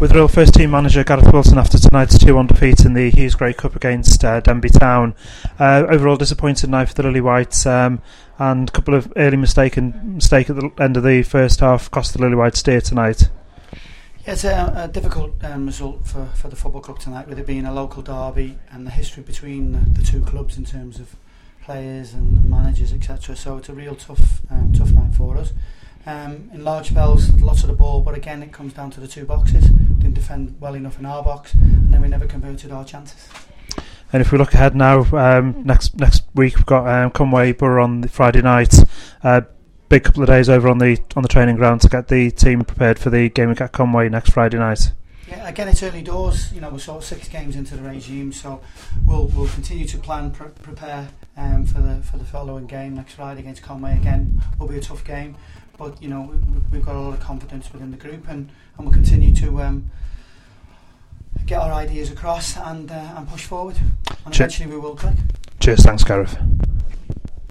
With real first team manager Gareth Wilson after tonight's 2-1 defeat in the Hughes Grey Cup against Denby Town. Overall disappointed night for the Lily Whites, and a couple of early mistake at the end of the first half cost the Lily Whites dear tonight. Yeah, it's a difficult result for the football club tonight, with it being a local derby and the history between the two clubs in terms of players and managers, etc. So it's a real tough night for us. In large spells, lots of the ball, but again it comes down to the two boxes. Didn't defend well enough in our box, and then we never converted our chances. And if we look ahead now, next week we've got Conway Borough on the Friday night. Big couple of days over on the training ground to get the team prepared for the game at Conway next Friday night. Yeah, again it's early doors. We're sort of 6 games into the regime, so we'll continue to plan, prepare for the following game next Friday against Conway. Again, will be a tough game. But we've got a lot of confidence within the group, and we'll continue to get our ideas across and push forward. And eventually we will click. Cheers, thanks Gareth.